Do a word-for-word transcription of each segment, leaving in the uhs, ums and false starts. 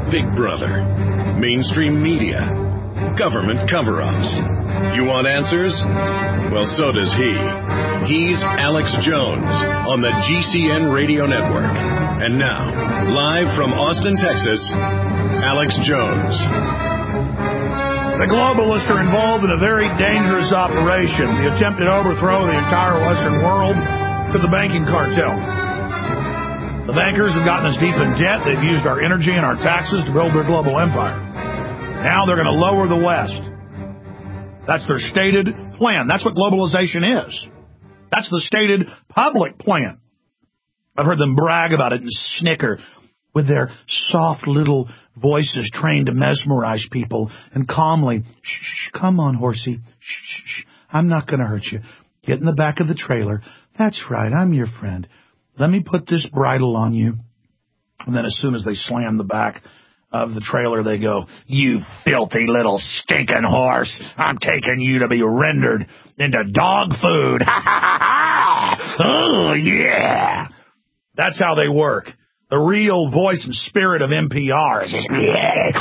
Big Brother, mainstream media, government cover-ups. You want answers? Well, so does he. He's Alex Jones on the G C N Radio Network. And now, live from Austin, Texas, Alex Jones. The globalists are involved in a very dangerous operation, the attempted overthrow of the entire Western world to the banking cartel. The bankers have gotten us deep in debt. They've used our energy and our taxes to build their global empire. Now they're going to lower the West. That's their stated plan. That's what globalization is. That's the stated public plan. I've heard them brag about it and snicker with their soft little voices trained to mesmerize people and calmly, shh, shh, come on, horsey, shh, shh, shh, I'm not going to hurt you. Get in the back of the trailer. That's right, I'm your friend. Let me put this bridle on you. And then as soon as they slam the back of the trailer, they go, you filthy little stinking horse. I'm taking you to be rendered into dog food. Ha, ha, ha, ha. Oh, yeah. That's how they work. The real voice and spirit of N P R is just, we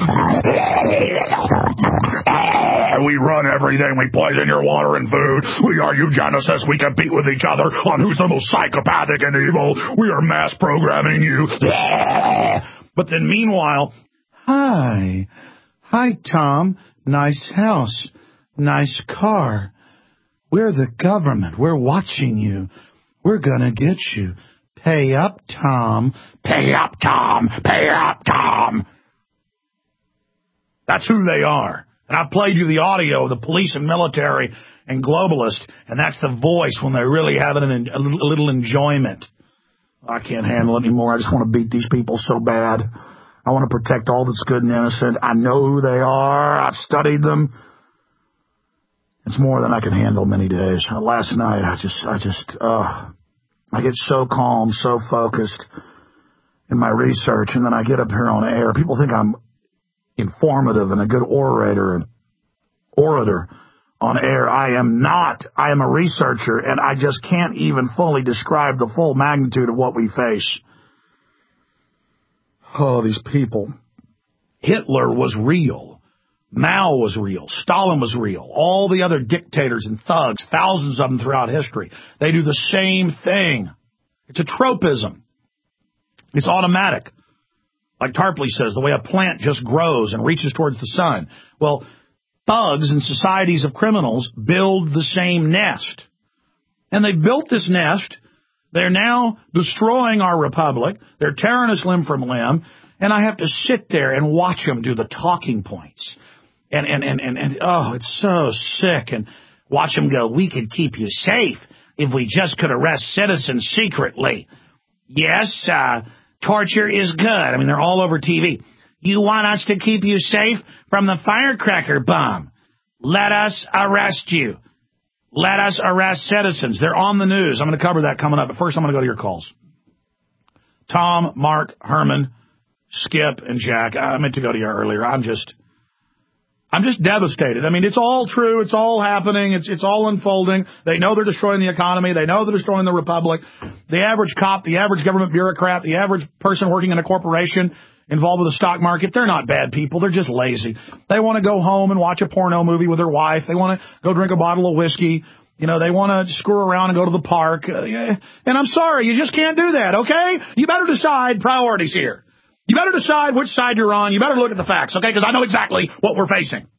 run everything. We poison your water and food. We are eugenicists. We compete with each other on who's the most psychopathic and evil. We are mass programming you. But then meanwhile, hi. Hi, Tom. Nice house. Nice car. We're the government. We're watching you. We're gonna get you. Pay up, Tom. Pay up, Tom. Pay up, Tom. That's who they are. And I played you the audio of the police and military and globalists, and that's the voice when they're really having an, a little enjoyment. I can't handle it anymore. I just want to beat these people so bad. I want to protect all that's good and innocent. I know who they are. I've studied them. It's more than I can handle many days. Last night, I just, I just, uh... I get so calm, so focused in my research, and then I get up here on air. People think I'm informative and a good orator and orator on air. I am not. I am a researcher, and I just can't even fully describe the full magnitude of what we face. Oh, these people. Hitler was real. Mao was real. Stalin was real. All the other dictators and thugs, thousands of them throughout history, they do the same thing. It's a tropism. It's automatic. Like Tarpley says, the way a plant just grows and reaches towards the sun. Well, thugs and societies of criminals build the same nest. And they built this nest. They're now destroying our republic. They're tearing us limb from limb. And I have to sit there and watch them do the talking points. And, and, and, and, and, oh, it's so sick. And watch them go, we could keep you safe if we just could arrest citizens secretly. Yes, uh, torture is good. I mean, they're all over T V. You want us to keep you safe from the firecracker bomb? Let us arrest you. Let us arrest citizens. They're on the news. I'm going to cover that coming up. But first, I'm going to go to your calls. Tom, Mark, Herman, Skip, and Jack. I meant to go to you earlier. I'm just... I'm just devastated. I mean, it's all true. It's all happening. It's it's all unfolding. They know they're destroying the economy. They know they're destroying the republic. The average cop, the average government bureaucrat, the average person working in a corporation involved with the stock market, they're not bad people. They're just lazy. They want to go home and watch a porno movie with their wife. They want to go drink a bottle of whiskey. You know, they want to screw around and go to the park. Uh, and I'm sorry, you just can't do that, okay? You better decide priorities here. You better decide which side you're on. You better look at the facts, okay? Because I know exactly what we're facing.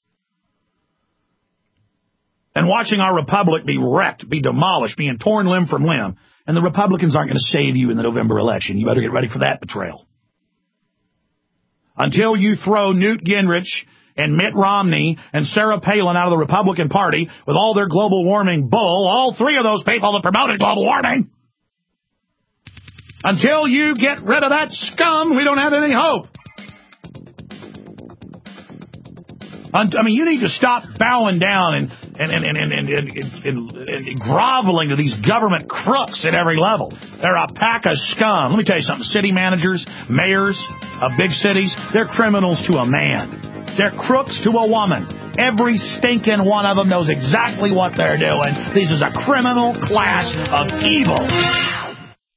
And watching our republic be wrecked, be demolished, being torn limb from limb, and the Republicans aren't going to save you in the November election. You better get ready for that betrayal. Until you throw Newt Gingrich and Mitt Romney and Sarah Palin out of the Republican Party with all their global warming bull, all three of those people that promoted global warming, until you get rid of that scum, we don't have any hope. I mean, you need to stop bowing down and and and and and, and, and, and, and groveling to these government crooks at every level. They're a pack of scum. Let me tell you something. City managers, mayors of big cities, they're criminals to a man. They're crooks to a woman. Every stinking one of them knows exactly what they're doing. This is a criminal class of evil.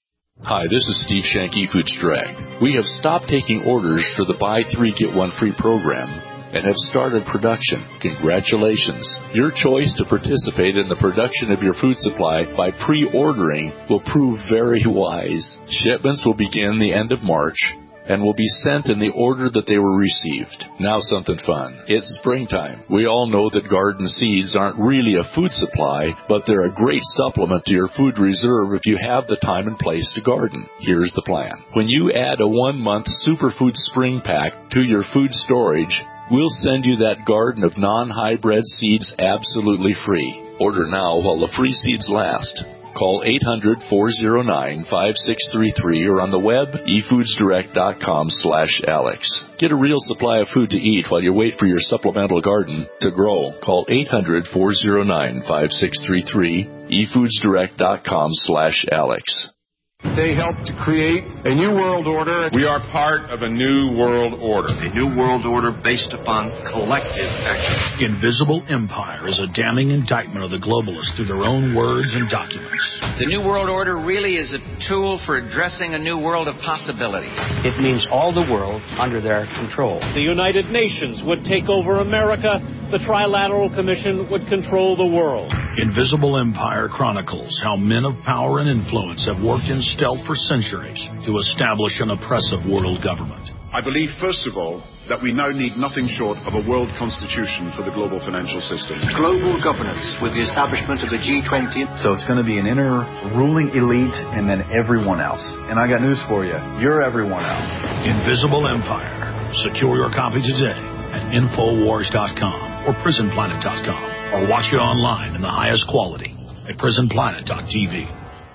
Hi, this is Steve Shank, eFoods Direct. We have stopped taking orders for the Buy Three, Get One Free program and have started production. Congratulations. Your choice to participate in the production of your food supply by pre-ordering will prove very wise. Shipments will begin the end of March and will be sent in the order that they were received. Now something fun. It's springtime. We all know that garden seeds aren't really a food supply, but they're a great supplement to your food reserve if you have the time and place to garden. Here's the plan. When you add a one-month Superfood Spring Pack to your food storage, we'll send you that garden of non-hybrid seeds absolutely free. Order now while the free seeds last. Call eight hundred, four oh nine, five six three three or on the web, e foods direct dot com slash Alex. Get a real supply of food to eat while you wait for your supplemental garden to grow. Call eight hundred, four oh nine, five six three three, e foods direct dot com slash Alex. They helped to create a new world order. We are part of a new world order. A new world order based upon collective action. Invisible Empire is a damning indictment of the globalists through their own words and documents. The new world order really is a tool for addressing a new world of possibilities. It means all the world under their control. The United Nations would take over America. The Trilateral Commission would control the world. Invisible Empire chronicles how men of power and influence have worked in stealth for centuries to establish an oppressive world government. I believe, first of all, that we now need nothing short of a world constitution for the global financial system. Global governance with the establishment of the G twenty. So it's going to be an inner ruling elite and then everyone else. And I got news for you. You're everyone else. Invisible Empire. Secure your copy today at infowars dot com or prison planet dot com or watch it online in the highest quality at prison planet dot t v.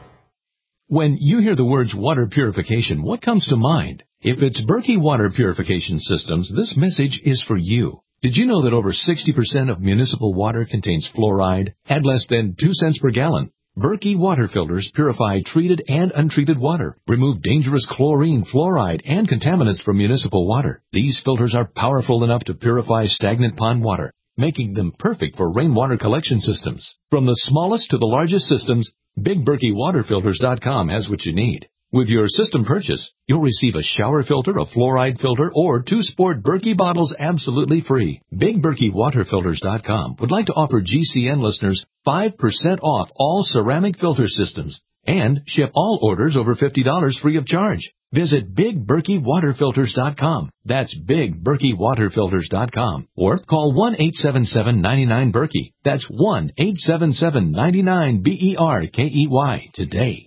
When you hear the words water purification, what comes to mind? If it's Berkey Water Purification Systems, this message is for you. Did you know that over sixty percent of municipal water contains fluoride at less than two cents per gallon? Berkey water filters purify treated and untreated water, remove dangerous chlorine, fluoride, and contaminants from municipal water. These filters are powerful enough to purify stagnant pond water, making them perfect for rainwater collection systems. From the smallest to the largest systems, Big Berkey Water Filters dot com has what you need. With your system purchase, you'll receive a shower filter, a fluoride filter, or two sport Berkey bottles absolutely free. Big Berkey Water Filters dot com would like to offer G C N listeners five percent off all ceramic filter systems and ship all orders over fifty dollars free of charge. Visit Big Berkey Water Filters dot com. That's Big Berkey Water Filters dot com. Or call one eight seven seven, nine nine, Berkey. That's one eight seven seven, nine nine, B E R K E Y today.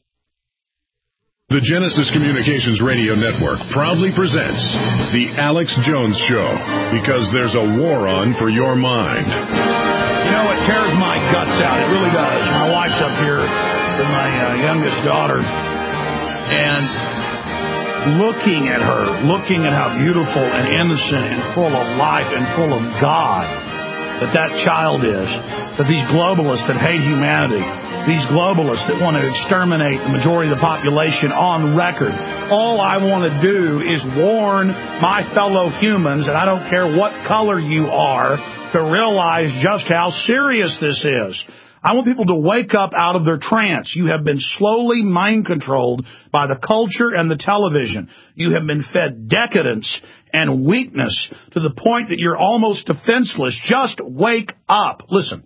The Genesis Communications Radio Network proudly presents The Alex Jones Show, because there's a war on for your mind. You know, it tears my guts out. It really does. My wife's up here with my uh, youngest daughter, and looking at her, looking at how beautiful and innocent and full of life and full of God that that child is, that these globalists that hate humanity, these globalists that want to exterminate the majority of the population on record. All I want to do is warn my fellow humans, and I don't care what color you are, to realize just how serious this is. I want people to wake up out of their trance. You have been slowly mind-controlled by the culture and the television. You have been fed decadence and weakness to the point that you're almost defenseless. Just wake up. Listen.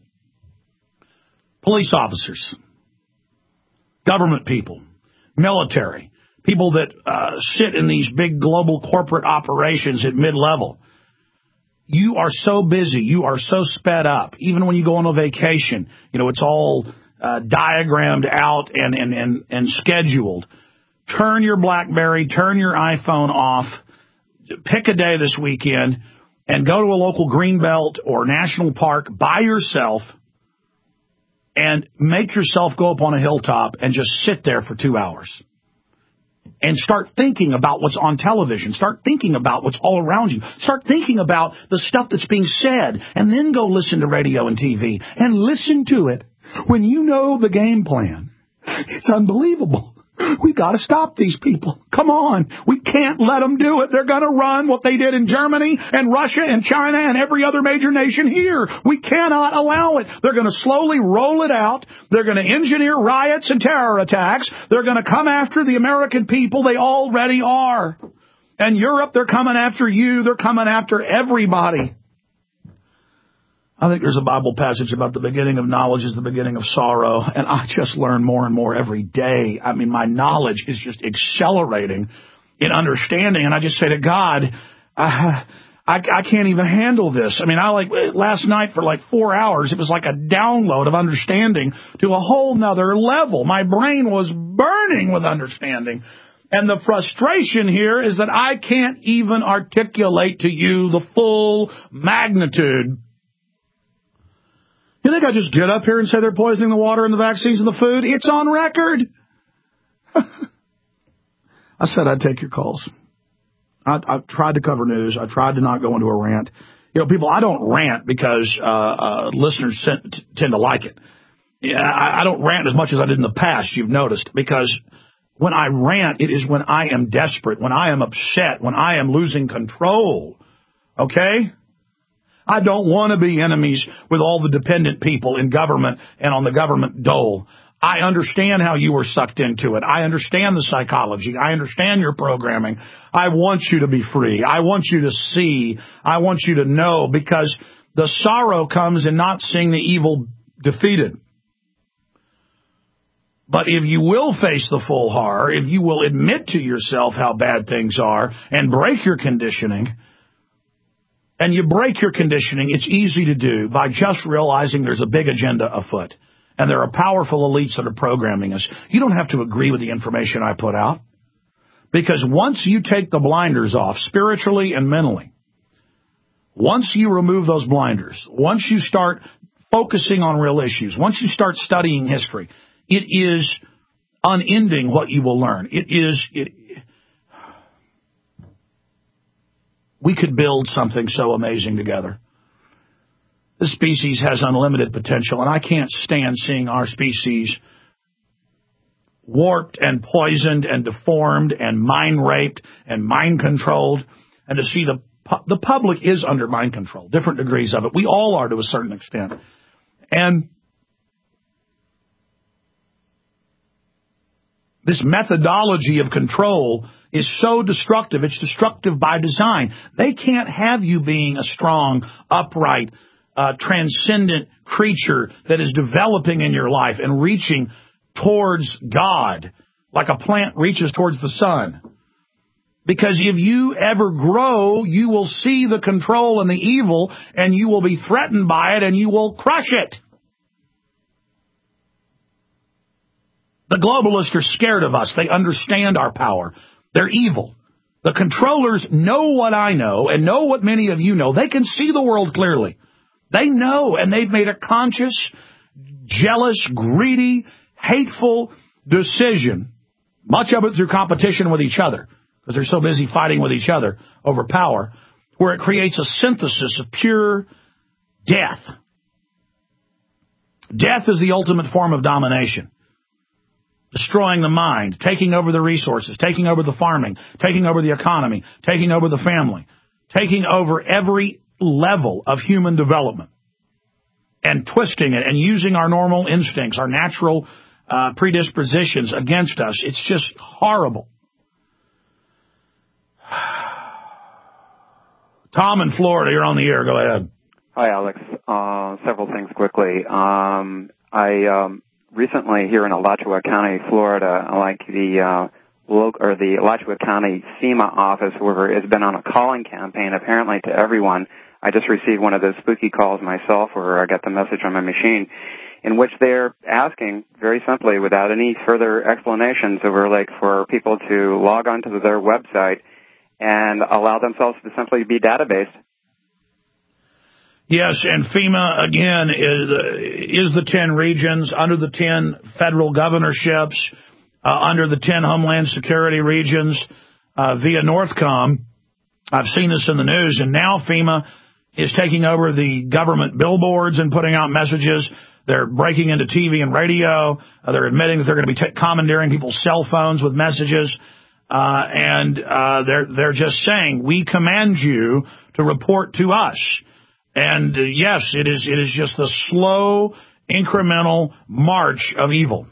Police officers, government people, military, people that uh, sit in these big global corporate operations at mid-level. You are so busy. You are so sped up. Even when you go on a vacation, you know, it's all uh, diagrammed out and, and, and, and scheduled. Turn your BlackBerry, turn your iPhone off, pick a day this weekend, and go to a local greenbelt or national park by yourself and make yourself go up on a hilltop and just sit there for two hours. And start thinking about what's on television. Start thinking about what's all around you. Start thinking about the stuff that's being said. And then go listen to radio and T V. And listen to it when you know the game plan. It's unbelievable. We got to stop these people. Come on. We can't let them do it. They're going to run what they did in Germany and Russia and China and every other major nation here. We cannot allow it. They're going to slowly roll it out. They're going to engineer riots and terror attacks. They're going to come after the American people. They already are. And Europe, they're coming after you. They're coming after everybody. I think there's a Bible passage about the beginning of knowledge is the beginning of sorrow, and I just learn more and more every day. I mean, my knowledge is just accelerating in understanding, and I just say to God, I, I, I can't even handle this. I mean, I like last night for like four hours, it was like a download of understanding to a whole nother level. My brain was burning with understanding. And the frustration here is that I can't even articulate to you the full magnitude. You think I just get up here and say they're poisoning the water and the vaccines and the food? It's on record. I said I'd take your calls. I, I tried to cover news. I tried to not go into a rant. You know, people, I don't rant because uh, uh, listeners tend to like it. Yeah, I, I don't rant as much as I did in the past, you've noticed, because when I rant, it is when I am desperate, when I am upset, when I am losing control. Okay? I don't want to be enemies with all the dependent people in government and on the government dole. I understand how you were sucked into it. I understand the psychology. I understand your programming. I want you to be free. I want you to see. I want you to know, because the sorrow comes in not seeing the evil defeated. But if you will face the full horror, if you will admit to yourself how bad things are and break your conditioning, and you break your conditioning, it's easy to do by just realizing there's a big agenda afoot. And there are powerful elites that are programming us. You don't have to agree with the information I put out. Because once you take the blinders off, spiritually and mentally, once you remove those blinders, once you start focusing on real issues, once you start studying history, it is unending what you will learn. It is... It, we could build something so amazing together. This species has unlimited potential, and I can't stand seeing our species warped and poisoned and deformed and mind-raped and mind-controlled, and to see the the public is under mind control, different degrees of it. We all are to a certain extent. And this methodology of control is so destructive. It's destructive by design. They can't have you being a strong, upright, uh, transcendent creature that is developing in your life and reaching towards God like a plant reaches towards the sun. Because if you ever grow, you will see the control and the evil, and you will be threatened by it, and you will crush it. The globalists are scared of us. They understand our power. They're evil. The controllers know what I know and know what many of you know. They can see the world clearly. They know, and they've made a conscious, jealous, greedy, hateful decision, much of it through competition with each other, because they're so busy fighting with each other over power, where it creates a synthesis of pure death. Death is the ultimate form of domination. Destroying the mind, taking over the resources, taking over the farming, taking over the economy, taking over the family, taking over every level of human development, and twisting it and using our normal instincts, our natural uh, predispositions against us. It's just horrible. Tom in Florida, you're on the air. Go ahead. Hi, Alex. Uh, several things quickly. Um, I um, recently here in Alachua County, Florida, like the uh, local or the Alachua County FEMA office, where has been on a calling campaign apparently to everyone. I just received one of those spooky calls myself, where I got the message on my machine, in which they're asking very simply, without any further explanations, over like for people to log onto their website and allow themselves to simply be databased. Yes, and FEMA, again, is, is the ten regions under the ten federal governorships, uh, under the ten Homeland Security regions, uh, via Northcom. I've seen this in the news, and now FEMA is taking over the government billboards and putting out messages. They're breaking into T V and radio. Uh, they're admitting that they're going to be t- commandeering people's cell phones with messages. Uh, and uh, they're they're just saying, we command you to report to us. And uh, yes, it is it is just the slow, incremental march of evil.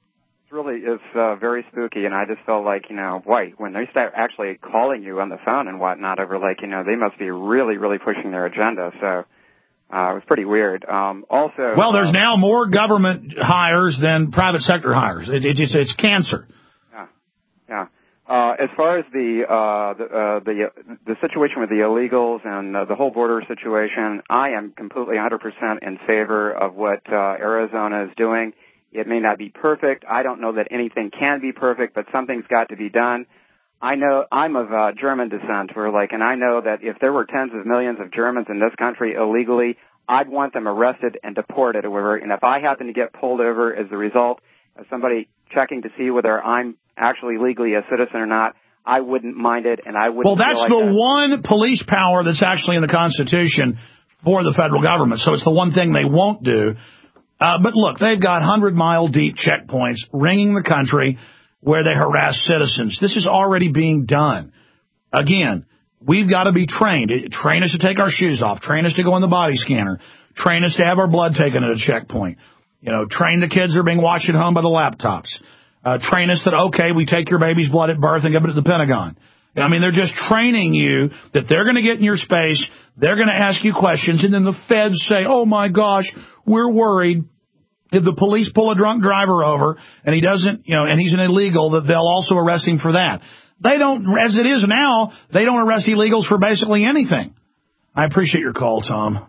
It really is uh, very spooky, and I just felt like, you know, boy, when they start actually calling you on the phone and whatnot over, like, you know, they must be really, really pushing their agenda. So uh, it was pretty weird. Um, also, well, there's uh, now more government hires than private sector hires. It, it, it's, it's cancer. Yeah, yeah. Uh, as far as the uh, the, uh, the the situation with the illegals and uh, the whole border situation, I am completely one hundred percent in favor of what uh, Arizona is doing. It may not be perfect. I don't know that anything can be perfect, but something's got to be done. I know I'm of uh, German descent, where like, and I know that if there were tens of millions of Germans in this country illegally, I'd want them arrested and deported. Or and if I happen to get pulled over as the result of somebody checking to see whether I'm actually legally a citizen or not, I wouldn't mind it, and I wouldn't. Well, that's feel like the that. one police power that's actually in the Constitution for the federal government. So it's the one thing they won't do. Uh, but look, they've got hundred-mile-deep checkpoints ringing the country where they harass citizens. This is already being done. Again, we've got to be trained. Train us to take our shoes off. Train us to go in the body scanner. Train us to have our blood taken at a checkpoint. You know, train the kids that are being watched at home by the laptops. Uh, train us that, okay, we take your baby's blood at birth and give it to the Pentagon. I mean, they're just training you that they're going to get in your space, they're going to ask you questions, and then the feds say, oh, my gosh, we're worried if the police pull a drunk driver over and he doesn't, you know, and he's an illegal, that they'll also arrest him for that. They don't, as it is now, they don't arrest illegals for basically anything. I appreciate your call, Tom.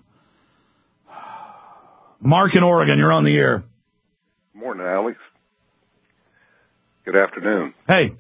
Mark in Oregon, you're on the air. Morning, Alex. Good afternoon. Hey.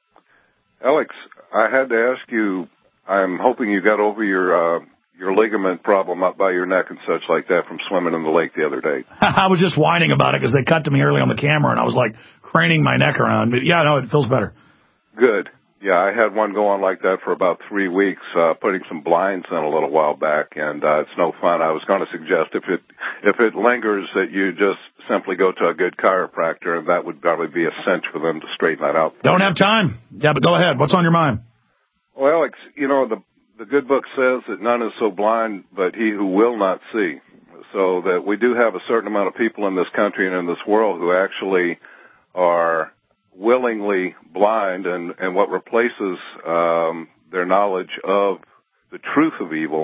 Alex, I had to ask you, I'm hoping you got over your uh, your ligament problem up by your neck and such like that from swimming in the lake the other day. I was just whining about it because they cut to me early on the camera, and I was like craning my neck around. But yeah, no, it feels better. Good. Yeah, I had one go on like that for about three weeks, uh, putting some blinds in a little while back, and uh, it's no fun. I was going to suggest if it if it lingers that you just simply go to a good chiropractor, and that would probably be a cinch for them to straighten that out. Don't have time. Yeah, but go ahead. What's on your mind? Well, Alex, you know, the the good book says that none is so blind but he who will not see. So that we do have a certain amount of people in this country and in this world who actually are willingly blind, and, and what replaces um, their knowledge of the truth of evil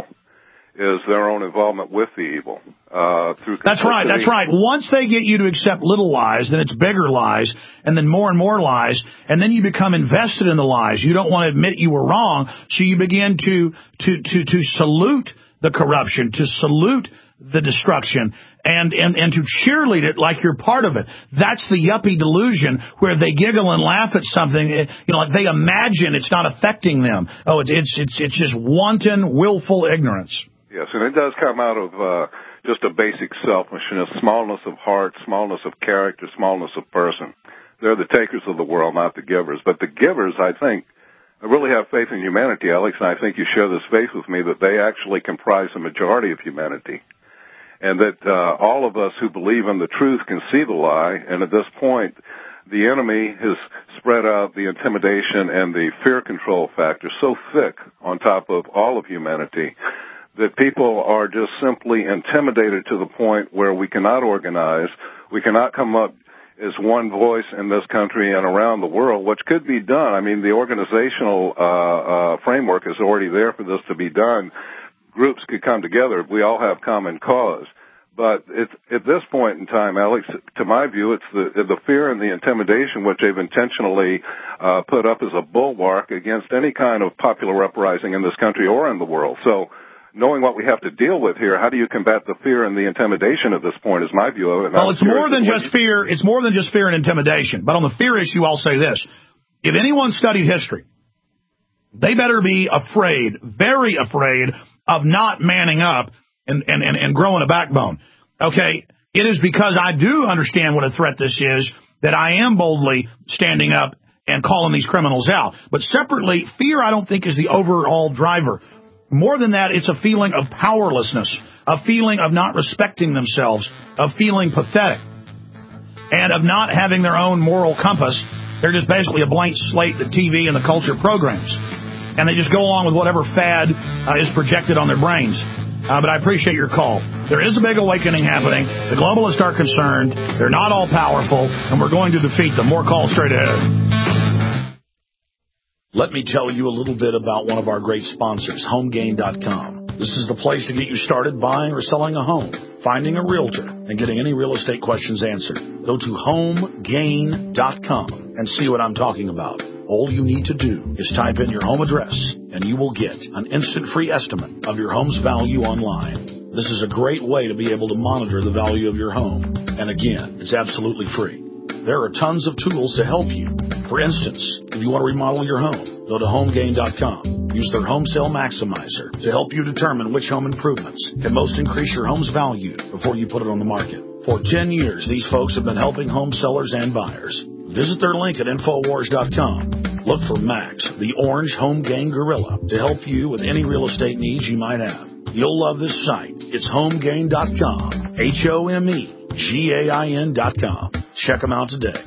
is their own involvement with the evil. Uh, through that's right, that's right. Once they get you to accept little lies, then it's bigger lies, and then more and more lies, and then you become invested in the lies. You don't want to admit you were wrong, so you begin to to to, to salute the corruption, to salute the destruction, and, and, and to cheerlead it like you're part of it. That's the yuppie delusion where they giggle and laugh at something, you know, like they imagine it's not affecting them. Oh, it's, it's, it's, it's just wanton, willful ignorance. Yes, and it does come out of, uh, just a basic selfishness, smallness of heart, smallness of character, smallness of person. They're the takers of the world, not the givers. But the givers, I think, I really have faith in humanity, Alex, and I think you share this faith with me that they actually comprise the majority of humanity. And that uh, all of us who believe in the truth can see the lie, and at this point, the enemy has spread out the intimidation and the fear control factor so thick on top of all of humanity that people are just simply intimidated to the point where we cannot organize, we cannot come up as one voice in this country and around the world, which could be done. I mean, the organizational uh, uh, framework is already there for this to be done. Groups could come together. We all have common cause. But it's, at this point in time, Alex, to my view, it's the, the fear and the intimidation which they've intentionally uh, put up as a bulwark against any kind of popular uprising in this country or in the world. So knowing what we have to deal with here, how do you combat the fear and the intimidation at this point is my view of it. Well, it's more than just fear. It's more than just fear and intimidation. But on the fear issue, I'll say this. If anyone studied history, they better be afraid, very afraid, of not manning up and, and, and, and growing a backbone. Okay, it is because I do understand what a threat this is that I am boldly standing up and calling these criminals out. But separately, fear I don't think is the overall driver. More than that, it's a feeling of powerlessness, a feeling of not respecting themselves, of feeling pathetic, and of not having their own moral compass. They're just basically a blank slate that T V and the culture programs. And they just go along with whatever fad uh, is projected on their brains. Uh, but I appreciate your call. There is a big awakening happening. The globalists are concerned. They're not all powerful, and we're going to defeat them. More calls straight ahead. Let me tell you a little bit about one of our great sponsors, home gain dot com. This is the place to get you started buying or selling a home, finding a realtor, and getting any real estate questions answered. Go to home gain dot com and see what I'm talking about. All you need to do is type in your home address, and you will get an instant free estimate of your home's value online. This is a great way to be able to monitor the value of your home. And again, it's absolutely free. There are tons of tools to help you. For instance, if you want to remodel your home, go to home gain dot com. Use their Home Sale Maximizer to help you determine which home improvements can most increase your home's value before you put it on the market. For ten years, these folks have been helping home sellers and buyers. Visit their link at infowars dot com. Look for Max, the orange home gain gorilla, to help you with any real estate needs you might have. You'll love this site. It's home gain dot com. H O M E G A I N dot com. Check them out today.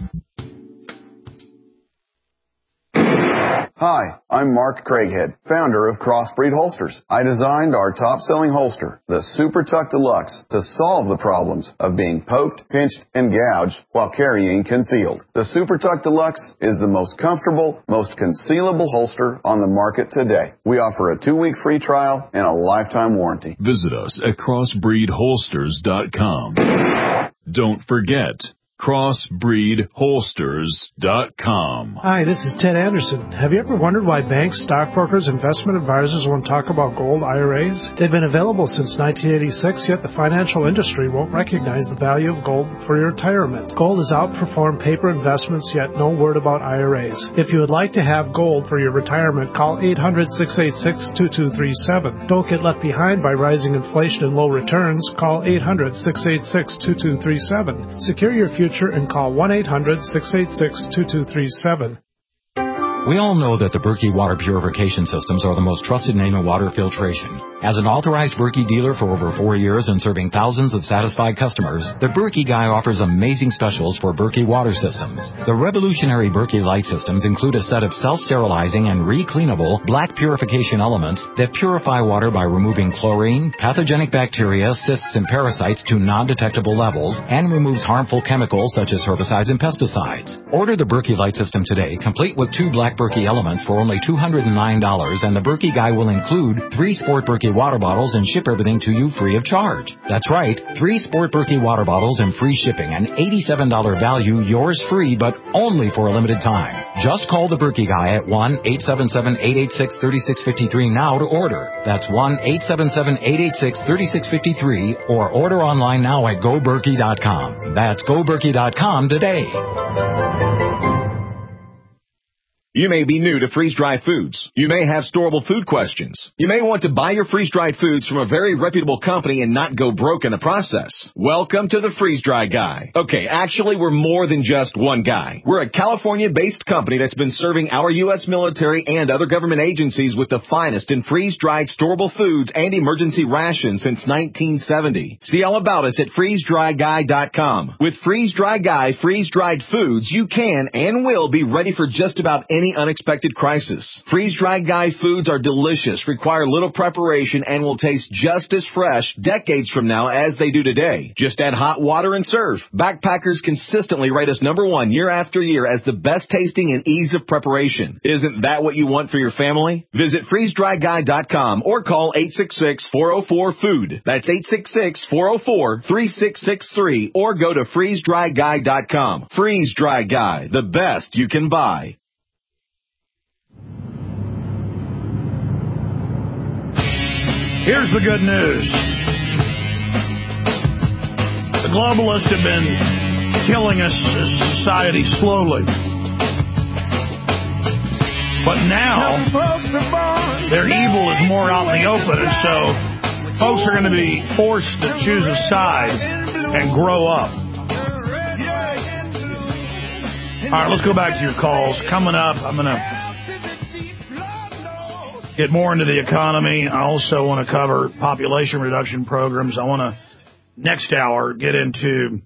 Hi, I'm Mark Craighead, founder of Crossbreed Holsters. I designed our top-selling holster, the Super Tuck Deluxe, to solve the problems of being poked, pinched, and gouged while carrying concealed. The Super Tuck Deluxe is the most comfortable, most concealable holster on the market today. We offer a two-week free trial and a lifetime warranty. Visit us at crossbreed holsters dot com. Don't forget, crossbreed holsters dot com. Hi, this is Ted Anderson. Have you ever wondered why banks, stockbrokers, investment advisors won't talk about gold I R As? They've been available since nineteen eighty-six, yet the financial industry won't recognize the value of gold for your retirement. Gold has outperformed paper investments, yet no word about I R As. If you would like to have gold for your retirement, call eight hundred, six eight six, two two three seven. Don't get left behind by rising inflation and low returns. Call eight hundred, six eight six, two two three seven. Secure your future and call one eight hundred, six eight six, two two three seven. We all know that the Berkey water purification systems are the most trusted name in water filtration. As an authorized Berkey dealer for over four years and serving thousands of satisfied customers, the Berkey Guy offers amazing specials for Berkey water systems. The revolutionary Berkey Light systems include a set of self-sterilizing and re-cleanable black purification elements that purify water by removing chlorine, pathogenic bacteria, cysts, and parasites to non-detectable levels, and removes harmful chemicals such as herbicides and pesticides. Order the Berkey Light system today, complete with two black Berkey elements for only two hundred nine dollars, and the Berkey Guy will include three Sport Berkey water bottles and ship everything to you free of charge. That's right, three Sport Berkey water bottles and free shipping, an eighty-seven dollars value, yours free, but only for a limited time. Just call the Berkey Guy at one eight seven seven, eight eight six, three six five three now to order. That's one eight seven seven, eight eight six, three six five three, or order online now at go berkey dot com. That's go berkey dot com today. You may be new to freeze-dried foods. You may have storable food questions. You may want to buy your freeze-dried foods from a very reputable company and not go broke in the process. Welcome to the Freeze-Dry Guy. Okay, actually, we're more than just one guy. We're a California-based company that's been serving our U S military and other government agencies with the finest in freeze-dried storable foods and emergency rations since nineteen seventy. See all about us at freeze dry guy dot com. With Freeze-Dry Guy freeze-dried foods, you can and will be ready for just about any Any unexpected crisis. Freeze-Dried Guy foods are delicious, require little preparation, and will taste just as fresh decades from now as they do today. Just add hot water and serve. Backpackers consistently rate us number one year after year as the best tasting and ease of preparation. Isn't that what you want for your family? Visit freeze dry guy dot com or call eight six six, four oh four, food. That's eight six six, four oh four, three six six three, or go to freeze dry guy dot com. Freeze-Dry Guy, the best you can buy. Here's the good news. The globalists have been killing us as society slowly. But now, their evil is more out in the open, and so folks are going to be forced to choose a side and grow up. All right, let's go back to your calls. Coming up, I'm going to get more into the economy. I also want to cover population reduction programs. I want to, next hour, get into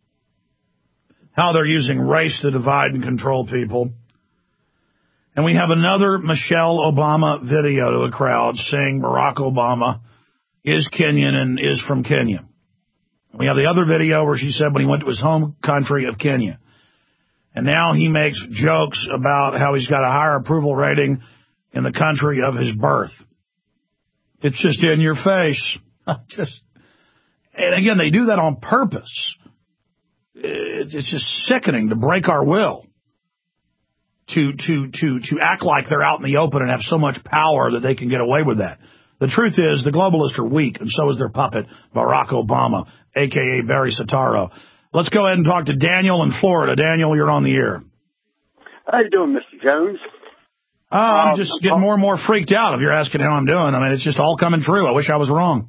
how they're using race to divide and control people. And we have another Michelle Obama video to the crowd saying Barack Obama is Kenyan and is from Kenya. We have the other video where she said when he went to his home country of Kenya. And now he makes jokes about how he's got a higher approval rating in the country of his birth. It's just in your face. just, and again, they do that on purpose. It's just sickening to break our will. To, to, to, to act like they're out in the open and have so much power that they can get away with that. The truth is the globalists are weak, and so is their puppet, Barack Obama, a k a. Barry Soetoro. Let's go ahead and talk to Daniel in Florida. Daniel, you're on the air. How you doing, Mister Jones? Uh, I'm just getting more and more freaked out if you're asking how I'm doing. I mean, it's just all coming true. I wish I was wrong.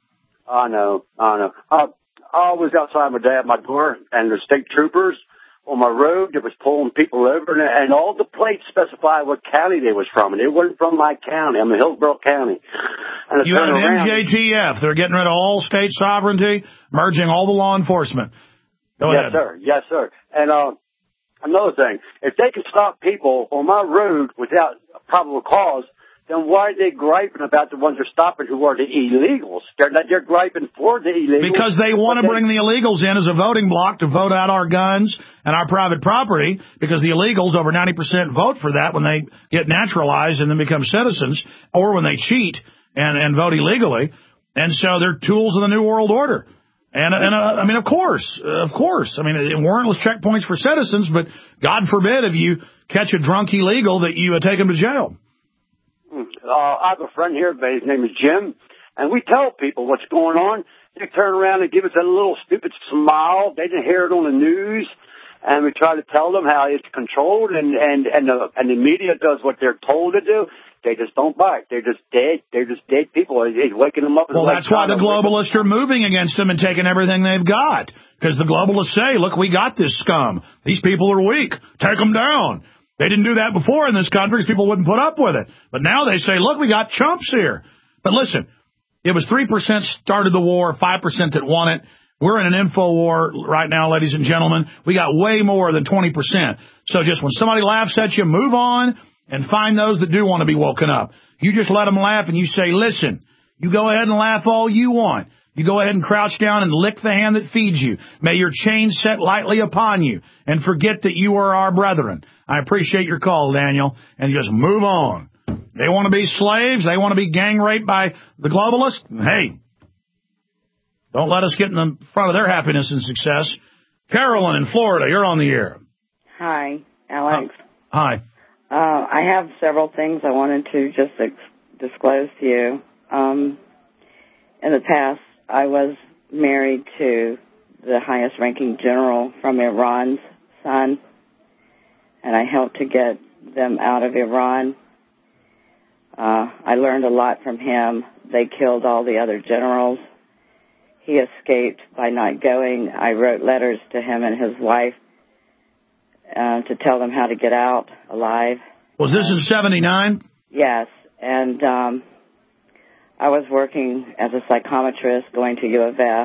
I know, I know. Uh, I was outside my dad, my door, and the state troopers on my road that was pulling people over, and, and all the plates specify what county they was from, and it wasn't from my county. I'm in Hillsborough County. And you had an M J T F. They're getting rid of all state sovereignty, merging all the law enforcement. Go yes, ahead. sir. Yes, sir. And uh, another thing, if they can stop people on my road without a probable cause, then why are they griping about the ones they're stopping who are the illegals? They're not, they're griping for the illegals. Because they want to bring the illegals in as a voting block to vote out our guns and our private property, because the illegals, over ninety percent, vote for that when they get naturalized and then become citizens, or when they cheat and, and vote illegally. And so they're tools of the New World Order. And, and uh, I mean, of course, uh, of course. I mean, warrantless checkpoints for citizens, but God forbid if you catch a drunk illegal that you uh, take him to jail. Uh, I have a friend here, but his name is Jim, and we tell people what's going on. They turn around and give us a little stupid smile. They didn't hear it on the news, and we try to tell them how it's controlled, and and and the and the media does what they're told to do. They just don't bite. They're just dead. They're just dead people. He's waking them up. Well, that's why the globalists are moving against them and taking everything they've got, because the globalists say, "Look, we got this scum. These people are weak. Take them down." They didn't do that before in this country because people wouldn't put up with it. But now they say, look, we got chumps here. But listen, it was three percent started the war, five percent that won it. We're in an info war right now, ladies and gentlemen. We got way more than twenty percent. So just when somebody laughs at you, move on and find those that do want to be woken up. You just let them laugh and you say, listen, you go ahead and laugh all you want. You go ahead and crouch down and lick the hand that feeds you. May your chains set lightly upon you, and forget that you are our brethren. I appreciate your call, Daniel, and just move on. They want to be slaves. They want to be gang raped by the globalists. Hey, don't let us get in the front of their happiness and success. Carolyn in Florida, you're on the air. Hi, Alex. Uh, hi. Uh, I have several things I wanted to just ex- disclose to you. Um, in the past, I was married to the highest-ranking general from Iran's son, and I helped to get them out of Iran. Uh, I learned a lot from him. They killed all the other generals. He escaped by not going. I wrote letters to him and his wife uh, to tell them how to get out alive. Was this in seventy-nine? Yes, and um, I was working as a psychometrist going to U of F.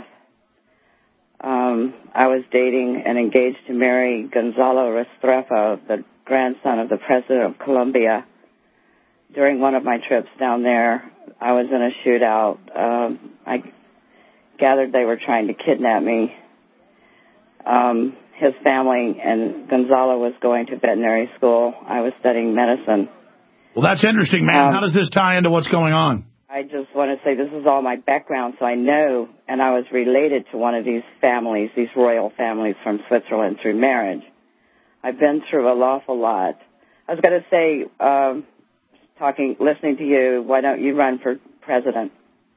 Um, I was dating and engaged to marry Gonzalo Restrepo, the grandson of the president of Colombia. During one of my trips down there, I was in a shootout. Um, I gathered they were trying to kidnap me. Um, his family and Gonzalo was going to veterinary school. I was studying medicine. Well, that's interesting, man. Um, How does this tie into what's going on? I just want to say this is all my background, so I know, and I was related to one of these families, these royal families from Switzerland through marriage. I've been through an awful lot. I was going to say, um, talking, listening to you, why don't you run for president?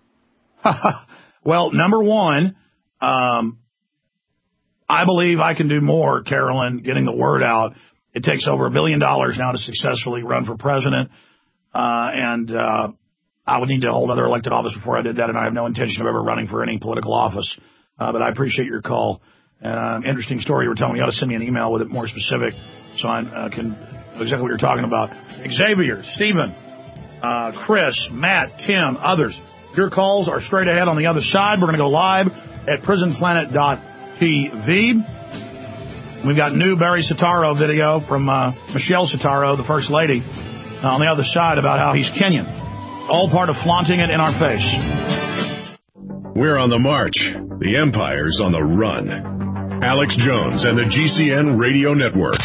Well, number one, um, I believe I can do more, Carolyn, getting the word out. It takes over a billion dollars now to successfully run for president, uh, and uh, I would need to hold other elected office before I did that, and I have no intention of ever running for any political office. Uh, but I appreciate your call. Uh, interesting story you were telling me. You ought to send me an email with it more specific so I uh, can know exactly what you're talking about. Xavier, Stephen. uh, Chris, Matt, Tim, others. Your calls are straight ahead on the other side. We're going to go live at prison planet dot t v. We've got new Barry Soetoro video from uh, Michelle Soetoro, the First Lady, uh, on the other side about how he's Kenyan. All part of flaunting it in our face. We're on the march. The Empire's on the run. Alex Jones and the G C N Radio Network.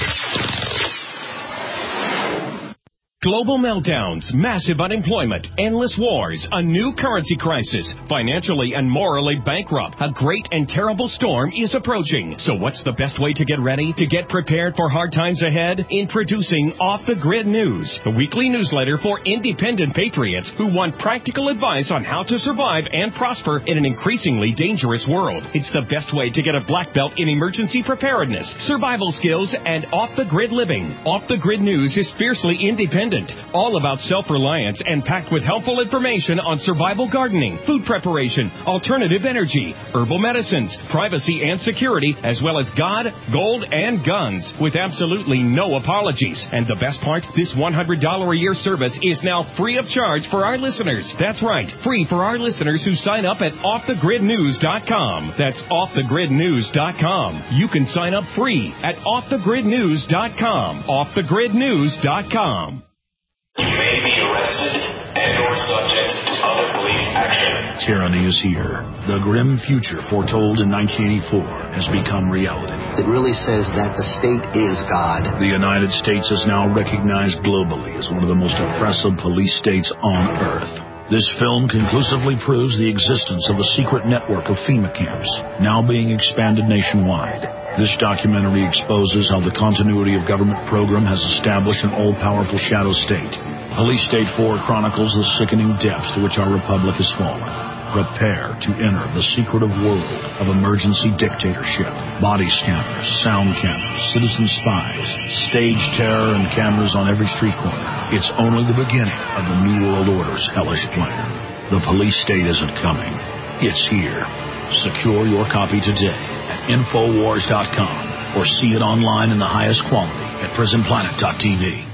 Global meltdowns, massive unemployment, endless wars, a new currency crisis, financially and morally bankrupt. A great and terrible storm is approaching. So what's the best way to get ready? To get prepared for hard times ahead? Introducing Off the Grid News, a weekly newsletter for independent patriots who want practical advice on how to survive and prosper in an increasingly dangerous world. It's the best way to get a black belt in emergency preparedness, survival skills, and off-the-grid living. Off the Grid News is fiercely independent, all about self-reliance and packed with helpful information on survival gardening, food preparation, alternative energy, herbal medicines, privacy and security, as well as God, gold, and guns, with absolutely no apologies. And the best part, this one hundred dollars a year service is now free of charge for our listeners. That's right, free for our listeners who sign up at off the grid news dot com. That's off the grid news dot com. You can sign up free at off the grid news dot com. off the grid news dot com. You may be arrested and or subject to other police action. Tyranny is here. The grim future foretold in nineteen eighty-four has become reality. It really says that the state is God. The United States is now recognized globally as one of the most oppressive police states on earth. This film conclusively proves the existence of a secret network of FEMA camps, now being expanded nationwide. This documentary exposes how the continuity of government program has established an all-powerful shadow state. Police State four chronicles the sickening depths to which our republic has fallen. Prepare to enter the secretive world of emergency dictatorship. Body scanners, sound cameras, citizen spies, stage terror, and cameras on every street corner. It's only the beginning of the New World Order's hellish plan. The police state isn't coming. It's here. Secure your copy today at infowars dot com or see it online in the highest quality at prison planet dot t v.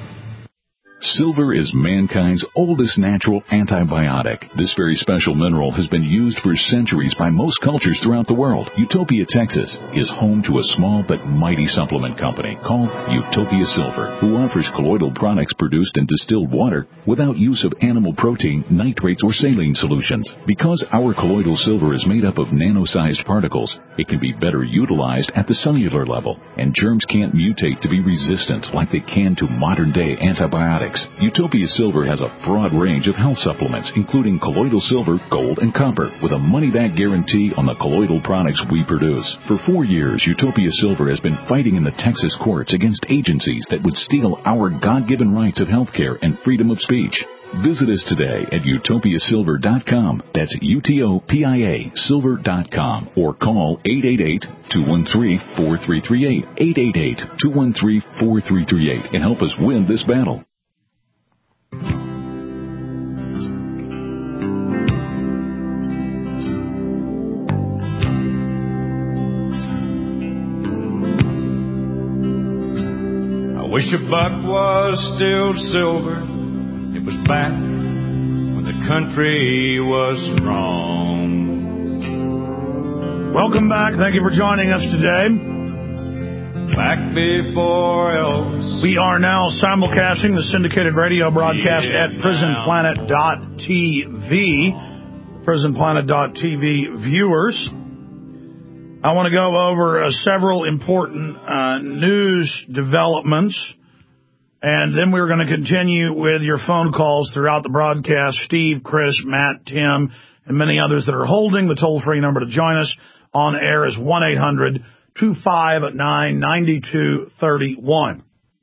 Silver is mankind's oldest natural antibiotic. This very special mineral has been used for centuries by most cultures throughout the world. Utopia, Texas is home to a small but mighty supplement company called Utopia Silver, who offers colloidal products produced in distilled water without use of animal protein, nitrates, or saline solutions. Because our colloidal silver is made up of nano-sized particles, it can be better utilized at the cellular level, and germs can't mutate to be resistant like they can to modern-day antibiotics. Utopia Silver has a broad range of health supplements, including colloidal silver, gold, and copper, with a money-back guarantee on the colloidal products we produce. For four years, Utopia Silver has been fighting in the Texas courts against agencies that would steal our God-given rights of health care and freedom of speech. Visit us today at utopia silver dot com. That's U T O P I A silver dot com. Or call eight eight eight, two one three, four three three eight, eight eight eight, two one three, four three three eight, and help us win this battle. I wish a buck was still silver. It was back when the country was strong. Welcome back. Thank you for joining us today. Back before Elvis. We are now simulcasting the syndicated radio broadcast yeah, at prison planet dot t v. prison planet dot t v viewers. I want to go over uh, several important uh, news developments, and then we're going to continue with your phone calls throughout the broadcast. Steve, Chris, Matt, Tim, and many others that are holding. The toll-free number to join us on air is one eight hundred two five nine nine two three one.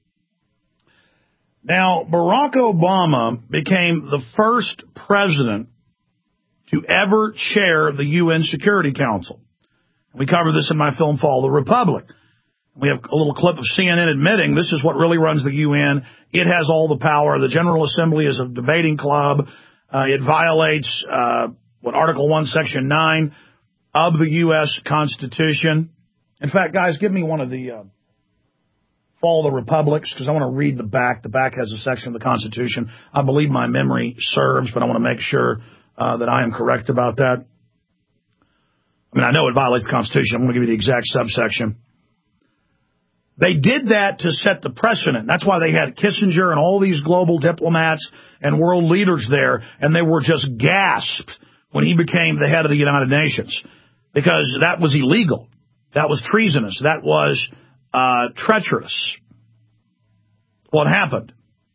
Now, Barack Obama became the first president to ever chair the U N Security Council. We covered this in my film, Fall of the Republic. We have a little clip of C N N admitting this is what really runs the U N. It has all the power. The General Assembly is a debating club. Uh, it violates uh, what Article one, Section nine of the U S Constitution. In fact, guys, give me one of the uh, Fall of the Republics, because I want to read the back. The back has a section of the Constitution. I believe my memory serves, but I want to make sure uh, that I am correct about that. I mean, I know it violates the Constitution. I'm going to give you the exact subsection. They did that to set the precedent. That's why they had Kissinger and all these global diplomats and world leaders there, and they were just gasped when he became the head of the United Nations, because that was illegal. That was treasonous. That was uh, treacherous. What happened?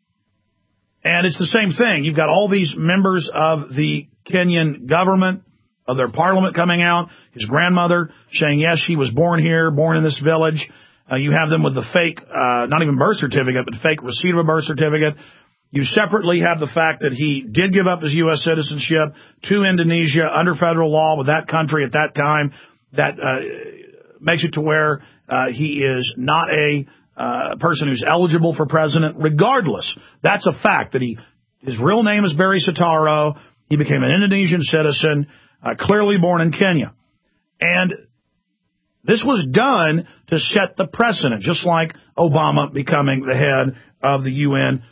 And it's the same thing. You've got all these members of the Kenyan government, of their parliament coming out, his grandmother saying, yes, she was born here, born in this village. Uh, you have them with the fake, uh, not even birth certificate, but fake receipt of a birth certificate. You separately have the fact that he did give up his U S citizenship to Indonesia under federal law with that country at that time. That uh, makes it to where uh, he is not a uh, person who's eligible for president. Regardless, that's a fact that he, his real name is Barry Soetoro. He became an Indonesian citizen, uh, clearly born in Kenya. And this was done to set the precedent, just like Obama becoming the head of the U N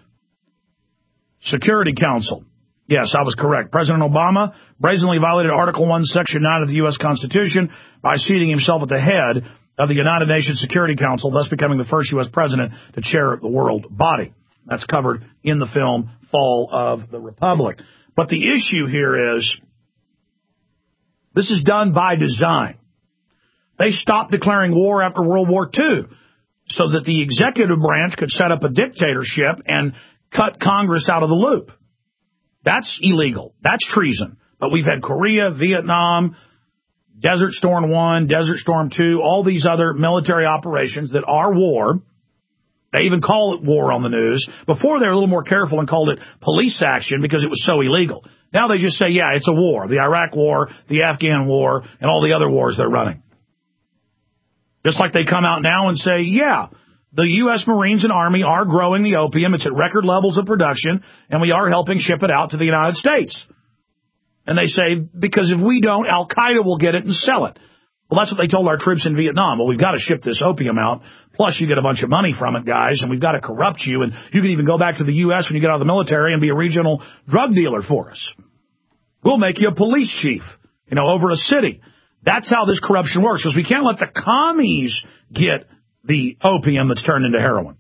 Security Council. Yes, I was correct. President Obama brazenly violated Article one, Section nine of the U S Constitution by seating himself at the head of the United Nations Security Council, thus becoming the first U S president to chair the world body. That's covered in the film Fall of the Republic. But the issue here is this is done by design. They stopped declaring war after World War Two so that the executive branch could set up a dictatorship and cut Congress out of the loop. That's illegal. That's treason. But we've had Korea, Vietnam, Desert Storm one, Desert Storm two, all these other military operations that are war. They even call it war on the news. Before, they were a little more careful and called it police action because it was so illegal. Now they just say, yeah, it's a war. The Iraq war, the Afghan war, and all the other wars they're running. Just like they come out now and say, yeah, the U S Marines and Army are growing the opium. It's at record levels of production, and we are helping ship it out to the United States. And they say, because if we don't, Al-Qaeda will get it and sell it. Well, that's what they told our troops in Vietnam. Well, we've got to ship this opium out, plus you get a bunch of money from it, guys, and we've got to corrupt you, and you can even go back to the U S when you get out of the military and be a regional drug dealer for us. We'll make you a police chief, you know, over a city. That's how this corruption works, because we can't let the commies get the opium that's turned into heroin.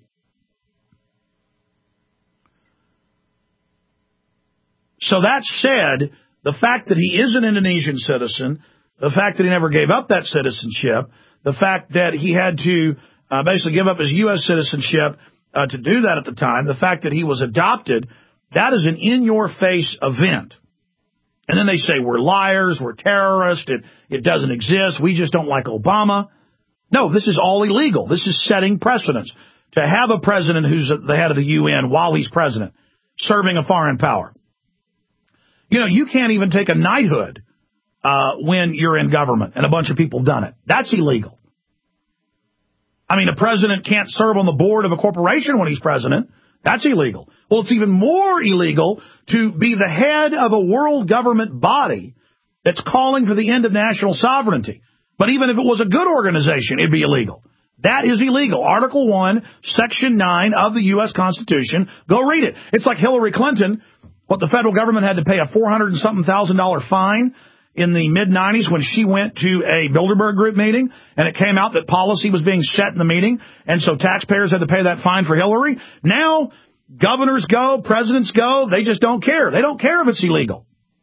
So that said, the fact that he is an Indonesian citizen, the fact that he never gave up that citizenship, the fact that he had to uh, basically give up his U S citizenship uh, to do that at the time, the fact that he was adopted, that is an in-your-face event. And then they say, we're liars, we're terrorists, it, it doesn't exist, we just don't like Obama. No, this is all illegal. This is setting precedents. To have a president who's the head of the U N while he's president, serving a foreign power. You know, you can't even take a knighthood uh, when you're in government, and a bunch of people done it. That's illegal. I mean, a president can't serve on the board of a corporation when he's president. That's illegal. Well, it's even more illegal to be the head of a world government body that's calling for the end of national sovereignty. But even if it was a good organization, it'd be illegal. That is illegal. Article one, Section nine of the U S Constitution. Go read it. It's like Hillary Clinton, what the federal government had to pay a four hundred and something thousand dollar fine in the mid nineties when she went to a Bilderberg Group meeting, and it came out that policy was being set in the meeting, and so taxpayers had to pay that fine for Hillary. Now, governors go, presidents go, they just don't care. They don't care if it's illegal.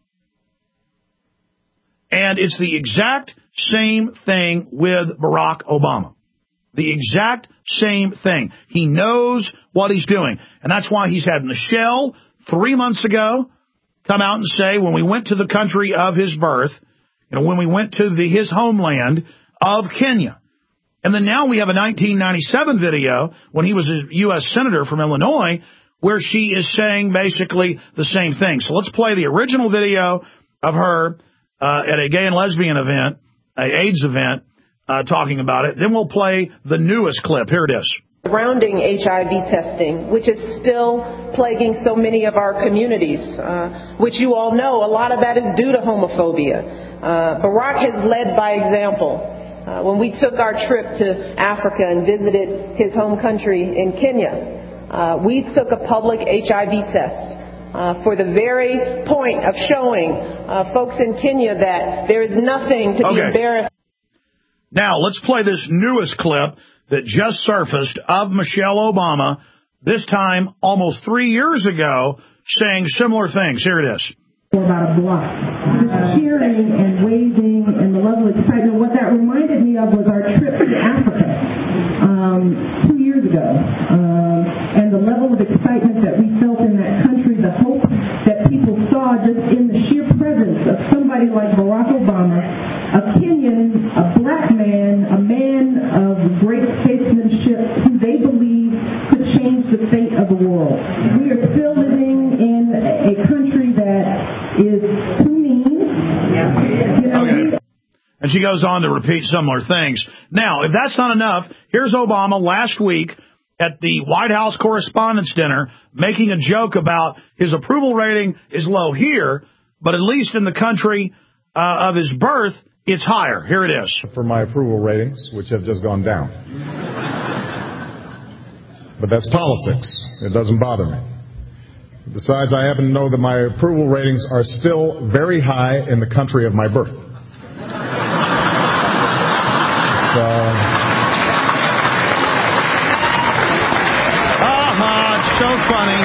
And it's the exact same thing with Barack Obama. The exact same thing. He knows what he's doing. And that's why he's had Michelle three months ago come out and say, when we went to the country of his birth, you know, when we went to the, his homeland of Kenya. And then now we have a nineteen ninety-seven video when he was a U S senator from Illinois where she is saying basically the same thing. So let's play the original video of her uh, at a gay and lesbian event, an AIDS event, uh, talking about it. Then we'll play the newest clip. Here it is. Surrounding H I V testing, which is still plaguing so many of our communities, uh, which you all know, a lot of that is due to homophobia. Uh, Barack has led by example. Uh, when we took our trip to Africa and visited his home country in Kenya, uh, we took a public H I V test uh, for the very point of showing uh, folks in Kenya that there is nothing to be okay. embarrassed. Now, let's play this newest clip that just surfaced of Michelle Obama, this time almost three years ago, saying similar things. Here it is. For about a block. The cheering and waving and the level of excitement, what that reminded me of was our trip to Africa um, two years ago. Um, and the level of excitement that we felt in that country, the hope that people saw just in the sheer presence of somebody like Barack Obama, a Kenyan, a black man, a man of great statesmanship who they believe could change the fate of the world. We are still living in a country that is too mean. You know, okay. And she goes on to repeat similar things. Now, if that's not enough, here's Obama last week at the White House Correspondents' Dinner making a joke about his approval rating is low here, but at least in the country uh, of his birth, it's higher. Here it is. For my approval ratings, which have just gone down. But that's politics. It doesn't bother me. Besides, I happen to know that my approval ratings are still very high in the country of my birth. So... Uh-huh, it's so funny.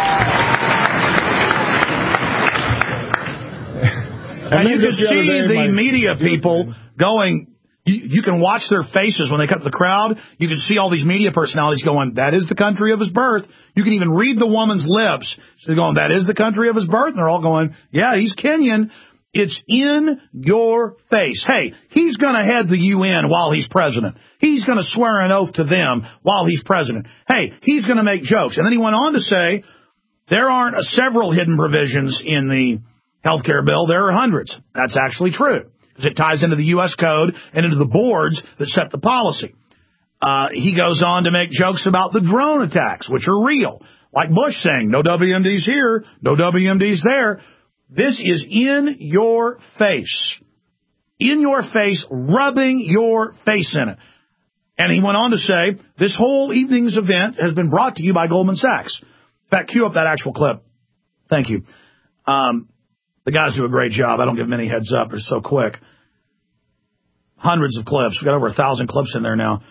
And, and you can see the, the media people going, you, you can watch their faces when they cut to the crowd. You can see all these media personalities going, that is the country of his birth. You can even read the woman's lips. She's going, that is the country of his birth. And they're all going, yeah, he's Kenyan. It's in your face. Hey, he's going to head the U N while he's president. He's going to swear an oath to them while he's president. Hey, he's going to make jokes. And then he went on to say, there aren't uh, several hidden provisions in the health care bill. There are hundreds. That's actually true, because it ties into the U S code and into the boards that set the policy. Uh, he goes on to make jokes about the drone attacks, which are real. Like Bush saying, no W M Ds here, no W M Ds there. This is in your face. In your face, rubbing your face in it. And he went on to say, this whole evening's event has been brought to you by Goldman Sachs. In fact, cue up that actual clip. Thank you. Um, the guys do a great job. I don't give many heads up. They're so quick. Hundreds of clips. We've got over a thousand clips in there now.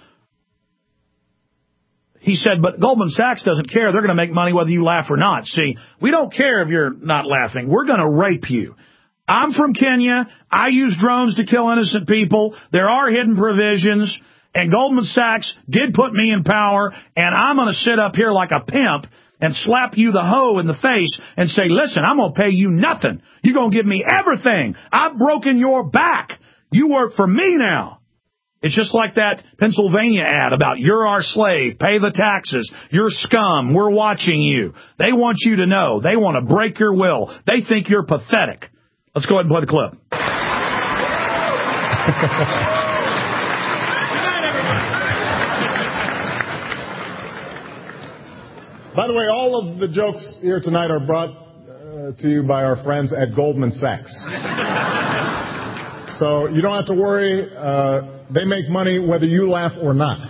He said, but Goldman Sachs doesn't care. They're going to make money whether you laugh or not. See, we don't care if you're not laughing. We're going to rape you. I'm from Kenya. I use drones to kill innocent people. There are hidden provisions. And Goldman Sachs did put me in power. And I'm going to sit up here like a pimp and slap you the hoe in the face and say, listen, I'm going to pay you nothing. You're going to give me everything. I've broken your back. You work for me now. It's just like that Pennsylvania ad about you're our slave, pay the taxes, you're scum, we're watching you. They want you to know. They want to break your will. They think you're pathetic. Let's go ahead and play the clip. By the way, all of the jokes here tonight are brought uh, to you by our friends at Goldman Sachs. So you don't have to worry. Uh, they make money whether you laugh or not.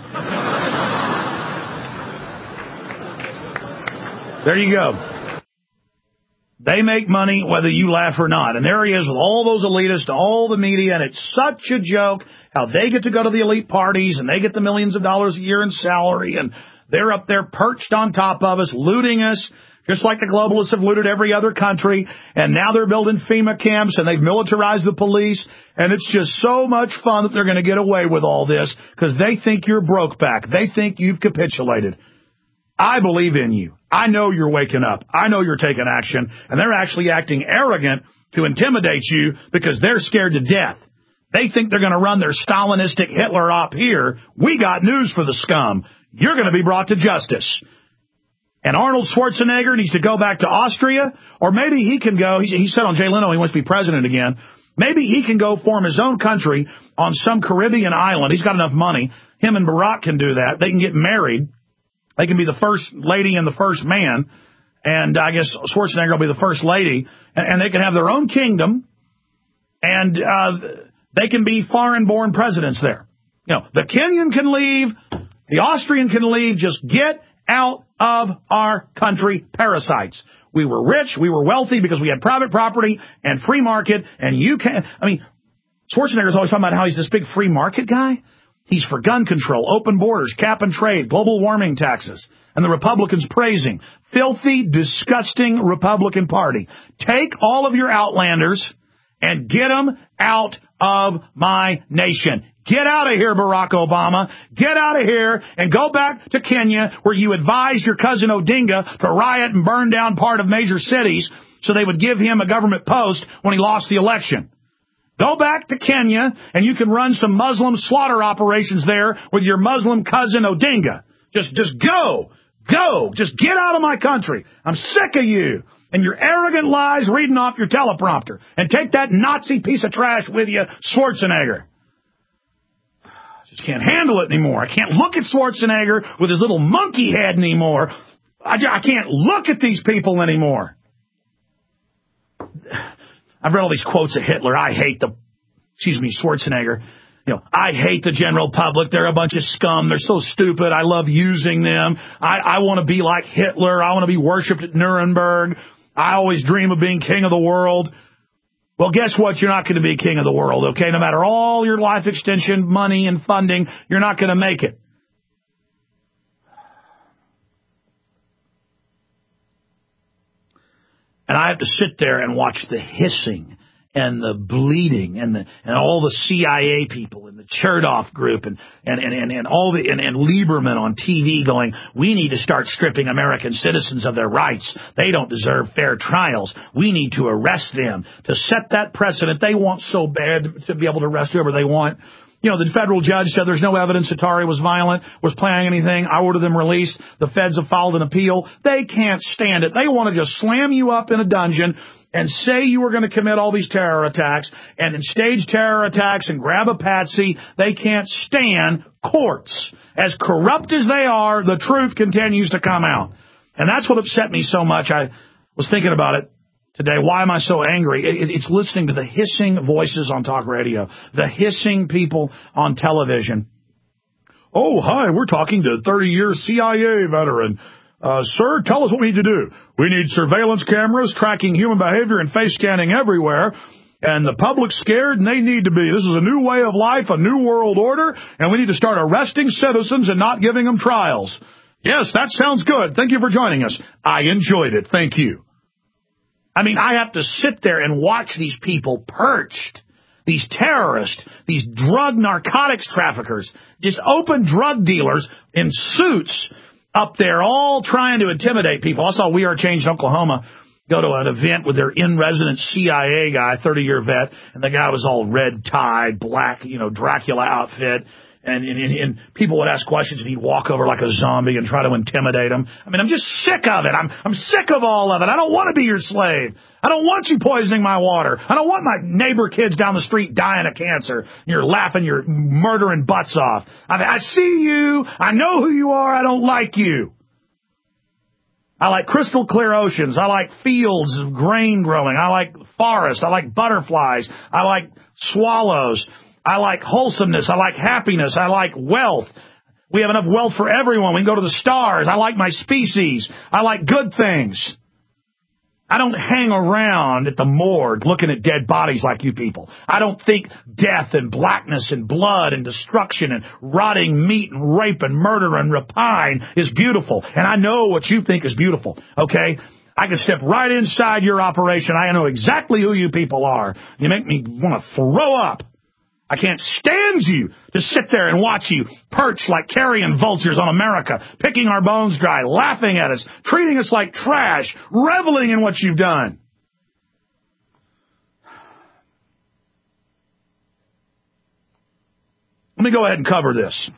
There you go. They make money whether you laugh or not. And there he is with all those elitists, all the media, and it's such a joke how they get to go to the elite parties and they get the millions of dollars a year in salary, and they're up there perched on top of us, looting us, just like the globalists have looted every other country. And now they're building FEMA camps and they've militarized the police. And it's just so much fun that they're going to get away with all this because they think you're broke back. They think you've capitulated. I believe in you. I know you're waking up. I know you're taking action. And they're actually acting arrogant to intimidate you because they're scared to death. They think they're going to run their Stalinistic Hitler op here. We got news for the scum. You're going to be brought to justice. And Arnold Schwarzenegger needs to go back to Austria, or maybe he can go, he said on Jay Leno he wants to be president again. Maybe he can go form his own country on some Caribbean island. He's got enough money. Him and Barack can do that. They can get married. They can be the first lady and the first man. And I guess Schwarzenegger will be the first lady. And they can have their own kingdom. And uh, they can be foreign-born presidents there. You know, the Kenyan can leave, the Austrian can leave, just get out of our country, parasites. We were rich, we were wealthy because we had private property and free market, and you can't, I mean, Schwarzenegger's always talking about how he's this big free market guy. He's for gun control, open borders, cap and trade, global warming taxes, and the Republicans praising. Filthy, disgusting Republican Party. Take all of your outlanders and get them out of my nation. Get out of here, Barack Obama. Get out of here and go back to Kenya where you advised your cousin Odinga to riot and burn down part of major cities so they would give him a government post when he lost the election. Go back to Kenya and you can run some Muslim slaughter operations there with your Muslim cousin Odinga. Just, just go. Go. Just get out of my country. I'm sick of you and your arrogant lies reading off your teleprompter. And take that Nazi piece of trash with you, Schwarzenegger. Just can't handle it anymore. I can't look at Schwarzenegger with his little monkey head anymore. I, I can't look at these people anymore. I've read all these quotes of Hitler. I hate the, excuse me, Schwarzenegger. You know, I hate the general public. They're a bunch of scum. They're so stupid. I love using them. I, I want to be like Hitler. I want to be worshipped at Nuremberg. I always dream of being king of the world. Well, guess what? You're not going to be king of the world, okay? No matter all your life extension, money, and funding, you're not going to make it. And I have to sit there and watch the hissing and the bleeding and the and all the C I A people and the Chertoff group and and and, and, and all the and, and Lieberman on T V going, we need to start stripping American citizens of their rights. They don't deserve fair trials. We need to arrest them to set that precedent. They want so bad to be able to arrest whoever they want. You know, the federal judge said there's no evidence Atari was violent, was planning anything. I ordered them released. The feds have filed an appeal. They can't stand it. They want to just slam you up in a dungeon and say you were going to commit all these terror attacks and then stage terror attacks and grab a patsy. They can't stand courts. As corrupt as they are, the truth continues to come out. And that's what upset me so much. I was thinking about it today. Why am I so angry? It, it's listening to the hissing voices on talk radio, the hissing people on television. Oh, hi, we're talking to thirty-year C I A veteran. Uh, sir, tell us what we need to do. We need surveillance cameras tracking human behavior and face scanning everywhere. And the public's scared, and they need to be. This is a new way of life, a new world order, and we need to start arresting citizens and not giving them trials. Yes, that sounds good. Thank you for joining us. I enjoyed it. Thank you. I mean, I have to sit there and watch these people perched, these terrorists, these drug narcotics traffickers, just open drug dealers in suits up there all trying to intimidate people. I saw We Are Changed Oklahoma go to an event with their in-resident C I A guy, thirty-year vet, and the guy was all red-tied, black, you know, Dracula outfit. And, and, and people would ask questions, and he'd walk over like a zombie and try to intimidate them. I mean, I'm just sick of it. I'm I'm sick of all of it. I don't want to be your slave. I don't want you poisoning my water. I don't want my neighbor kids down the street dying of cancer. You're laughing your murdering butts off. I mean, I see you. I know who you are. I don't like you. I like crystal clear oceans. I like fields of grain growing. I like forests. I like butterflies. I like swallows. I like wholesomeness. I like happiness. I like wealth. We have enough wealth for everyone. We can go to the stars. I like my species. I like good things. I don't hang around at the morgue looking at dead bodies like you people. I don't think death and blackness and blood and destruction and rotting meat and rape and murder and rapine is beautiful. And I know what you think is beautiful, okay? I can step right inside your operation. I know exactly who you people are. You make me want to throw up. I can't stand you to sit there and watch you perch like carrion vultures on America, picking our bones dry, laughing at us, treating us like trash, reveling in what you've done. Let me go ahead and cover this.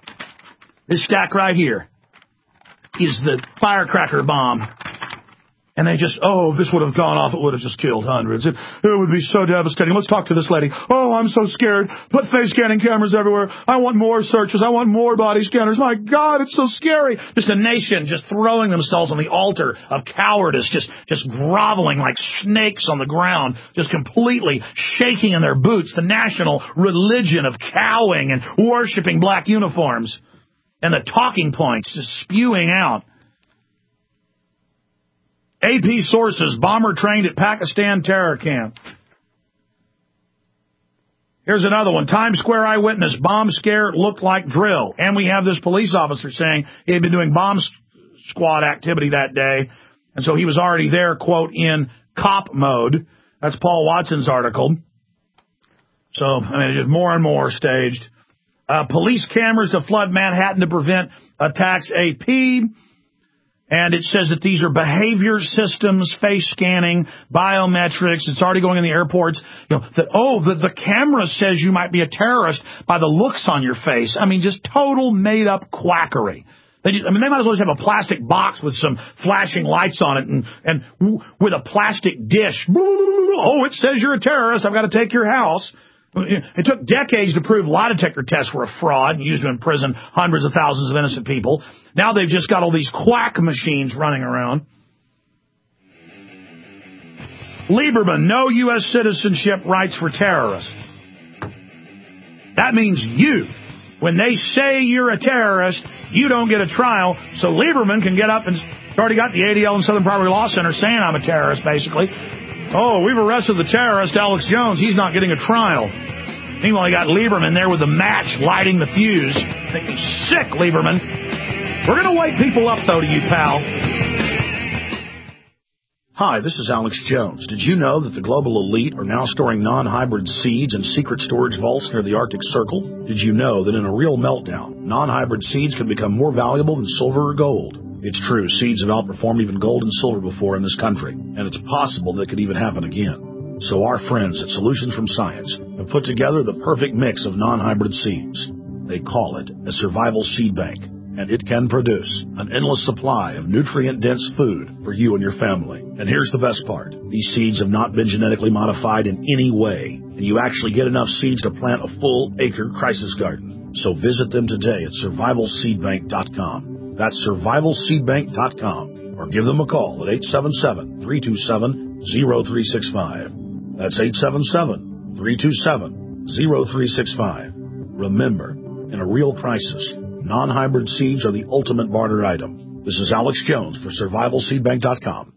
This stack right here is the firecracker bomb And they just, oh, if this would have gone off, it would have just killed hundreds. It, it would be so devastating. Let's talk to this lady. Oh, I'm so scared. Put face scanning cameras everywhere. I want more searches. I want more body scanners. My God, it's so scary. Just a nation just throwing themselves on the altar of cowardice, just, just groveling like snakes on the ground, just completely shaking in their boots. The national religion of cowing and worshiping black uniforms. And the talking points just spewing out. A P sources, bomber trained at Pakistan terror camp. Here's another one. Times Square eyewitness, bomb scare looked like drill. And we have this police officer saying he had been doing bomb squad activity that day. And so he was already there, quote, in cop mode. That's Paul Watson's article. So, I mean, just more and more staged. Uh, police cameras to flood Manhattan to prevent attacks, A P. And it says that these are behavior systems, face scanning, biometrics. It's already going in the airports. You know, that, oh, the, the camera says you might be a terrorist by the looks on your face. I mean, just total made-up quackery. They just, I mean, they might as well just have a plastic box with some flashing lights on it and, and w- with a plastic dish. Oh, it says you're a terrorist. I've got to take your house. It took decades to prove lie detector tests were a fraud and used to imprison hundreds of thousands of innocent people. Now they've just got all these quack machines running around. Lieberman, no U S citizenship rights for terrorists. That means you. When they say you're a terrorist, you don't get a trial, so Lieberman can get up and already got the A D L and Southern Poverty Law Center saying I'm a terrorist, basically. Oh, we've arrested the terrorist, Alex Jones. He's not getting a trial. Meanwhile, you got Lieberman there with the match lighting the fuse. Thinking, sick, Lieberman. We're going to wake people up, though, to you, pal. Hi, this is Alex Jones. Did you know that the global elite are now storing non-hybrid seeds in secret storage vaults near the Arctic Circle? Did you know that in a real meltdown, non-hybrid seeds can become more valuable than silver or gold? It's true, seeds have outperformed even gold and silver before in this country, and it's possible that could even happen again. So our friends at Solutions from Science have put together the perfect mix of non-hybrid seeds. They call it a survival seed bank, and it can produce an endless supply of nutrient-dense food for you and your family. And here's the best part. These seeds have not been genetically modified in any way, and you actually get enough seeds to plant a full acre crisis garden. So visit them today at survival seed bank dot com. That's survival seed bank dot com, or give them a call at eight seven seven, three two seven, zero three six five. That's eight seven seven, three two seven, zero three six five. Remember, in a real crisis, non-hybrid seeds are the ultimate barter item. This is Alex Jones for survival seed bank dot com.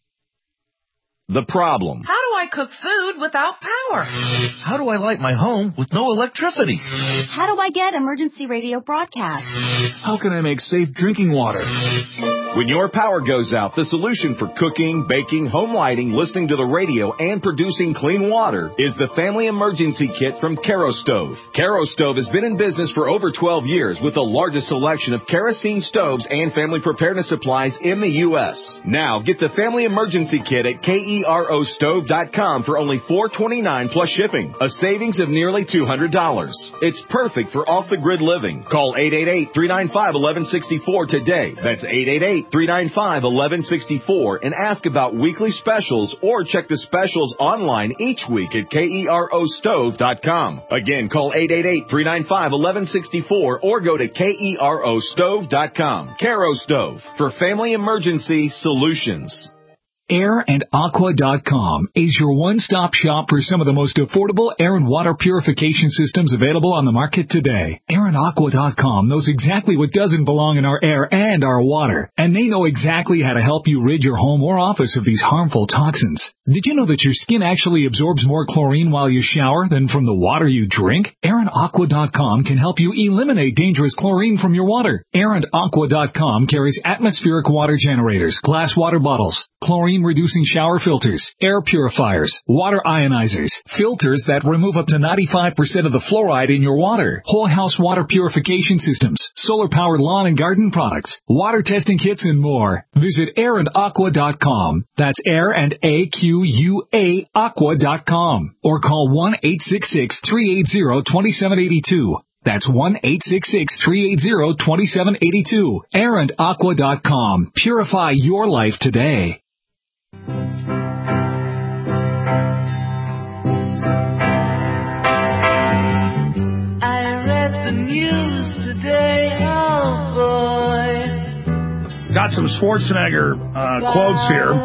The problem. How do I cook food without power? How do I light my home with no electricity? How do I get emergency radio broadcast? How can I make safe drinking water? When your power goes out, the solution for cooking, baking, home lighting, listening to the radio, and producing clean water is the Family Emergency Kit from Kerastove. Kerastove has been in business for over twelve years with the largest selection of kerosene stoves and family preparedness supplies in the U S. Now, get the Family Emergency Kit at K E R O stove dot com for only four dollars and twenty-nine cents plus shipping, a savings of nearly two hundred dollars. It's perfect for off-the-grid living. Call eight eight eight, three nine five, one one six four today. That's eight eight eight, three nine five, one one six four and ask about weekly specials or check the specials online each week at K E R O stove dot com. Again, call eight eight eight, three nine five, one one six four or go to K E R O stove dot com. Kerastove for family emergency solutions. air and aqua dot com is your one-stop shop for some of the most affordable air and water purification systems available on the market today. air and aqua dot com knows exactly what doesn't belong in our air and our water, and they know exactly how to help you rid your home or office of these harmful toxins. Did you know that your skin actually absorbs more chlorine while you shower than from the water you drink? air and aqua dot com can help you eliminate dangerous chlorine from your water. air and aqua dot com carries atmospheric water generators, glass water bottles, chlorine-reducing shower filters, air purifiers, water ionizers, filters that remove up to ninety-five percent of the fluoride in your water, whole house water purification systems, solar-powered lawn and garden products, water testing kits, and more. Visit air and aqua dot com. That's air and A Q U A aqua dot com. Or call one eight six six, three eight zero, two seven eight two. That's one eight six six, three eight zero, two seven eight two. air and aqua dot com. Purify your life today. Got some Schwarzenegger uh, quotes here.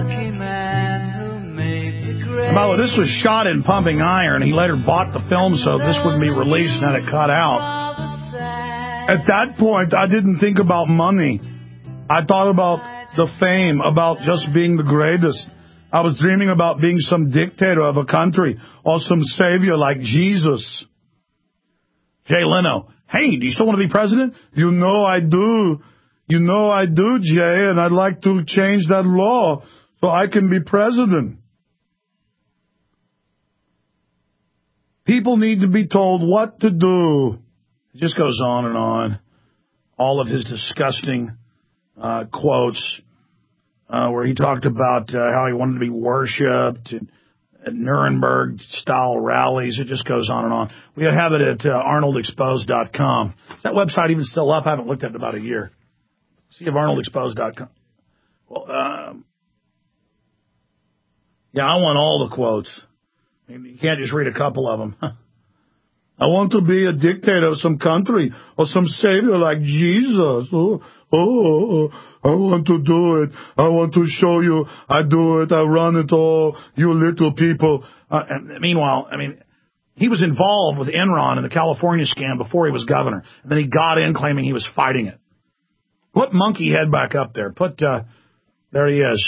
By the way, this was shot in Pumping Iron. He later bought the film so this wouldn't be released and had it cut out. At that point, I didn't think about money. I thought about the fame, about just being the greatest. I was dreaming about being some dictator of a country or some savior like Jesus. Jay Leno. Hey, do you still want to be president? You know I do. You know I do, Jay, and I'd like to change that law so I can be president. People need to be told what to do. It just goes on and on. All of his disgusting uh, quotes uh, where he talked about uh, how he wanted to be worshipped and, at Nuremberg-style rallies. It just goes on and on. We have it at uh, arnold exposed dot com. Is that website even still up? I haven't looked at it in about a year. See if arnold exposed dot com. Well, um, yeah, I want all the quotes. I mean, you can't just read a couple of them. I want to be a dictator of some country or some savior like Jesus. Oh, oh, oh, I want to do it. I want to show you I do it. I run it all. You little people. Uh, and meanwhile, I mean, he was involved with Enron and the California scam before he was governor. And then he got in claiming he was fighting it. Put Monkey Head back up there. Put, uh, there he is.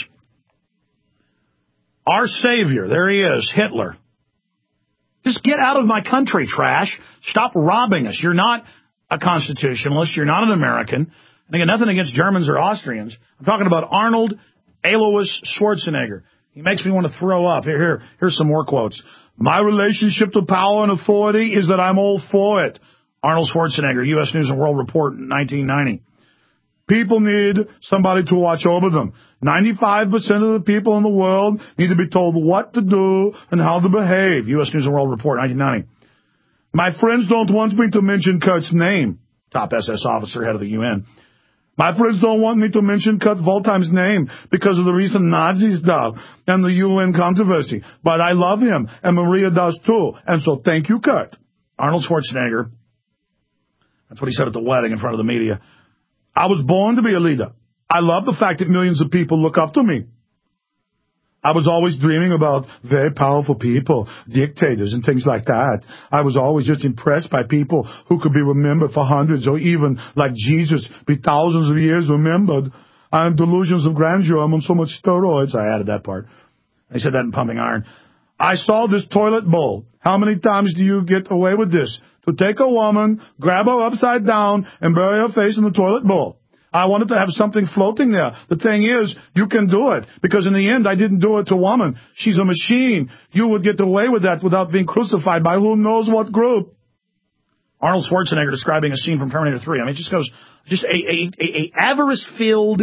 Our savior. There he is. Hitler. Just get out of my country, trash. Stop robbing us. You're not a constitutionalist. You're not an American. And I got nothing against Germans or Austrians. I'm talking about Arnold Alois Schwarzenegger. He makes me want to throw up. Here, here, here's some more quotes. My relationship to power and authority is that I'm all for it. Arnold Schwarzenegger, U S News and World Report in nineteen ninety. People need somebody to watch over them. ninety-five percent of the people in the world need to be told what to do and how to behave. U S News and World Report, nineteen ninety. My friends don't want me to mention Kurt's name. Top S S officer, head of the U N. My friends don't want me to mention Kurt Waldheim's name because of the recent Nazi stuff and the U N controversy. But I love him, and Maria does too. And so thank you, Kurt. Arnold Schwarzenegger. That's what he said at the wedding in front of the media. I was born to be a leader. I love the fact that millions of people look up to me. I was always dreaming about very powerful people, dictators and things like that. I was always just impressed by people who could be remembered for hundreds or even, like Jesus, be thousands of years remembered. I have delusions of grandeur. I'm on so much steroids. I added that part. I said that in Pumping Iron. I saw this toilet bowl. How many times do you get away with this? To take a woman, grab her upside down, and bury her face in the toilet bowl. I wanted to have something floating there. The thing is, you can do it. Because in the end, I didn't do it to a woman. She's a machine. You would get away with that without being crucified by who knows what group. Arnold Schwarzenegger describing a scene from Terminator three. I mean, it just goes, just a, a, a, a avarice-filled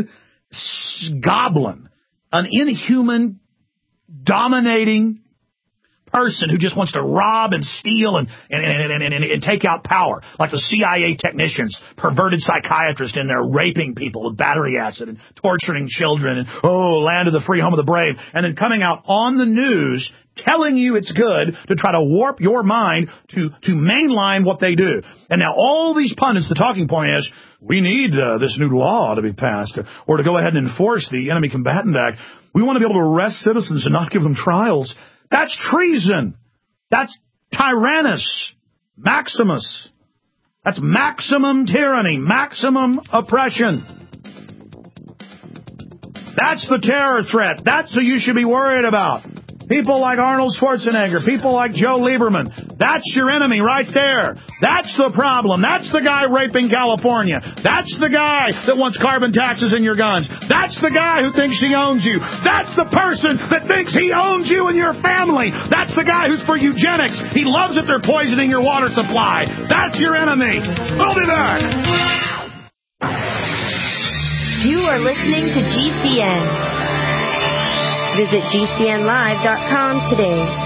goblin. An inhuman, dominating person who just wants to rob and steal and and, and, and, and and take out power, like the C I A technicians, perverted psychiatrists in there raping people with battery acid and torturing children and, oh, land of the free, home of the brave, and then coming out on the news telling you it's good to try to warp your mind to, to mainline what they do. And now all these pundits, the talking point is, we need uh, this new law to be passed or, or to go ahead and enforce the Enemy Combatant Act. We want to be able to arrest citizens and not give them trials. That's treason. That's Tyrannus Maximus. That's maximum tyranny, maximum oppression. That's the terror threat. That's who you should be worried about. People like Arnold Schwarzenegger, people like Joe Lieberman. That's your enemy right there. That's the problem. That's the guy raping California. That's the guy that wants carbon taxes in your guns. That's the guy who thinks he owns you. That's the person that thinks he owns you and your family. That's the guy who's for eugenics. He loves that they're poisoning your water supply. That's your enemy. We'll be back. You are listening to G C N. Visit G C N live dot com today.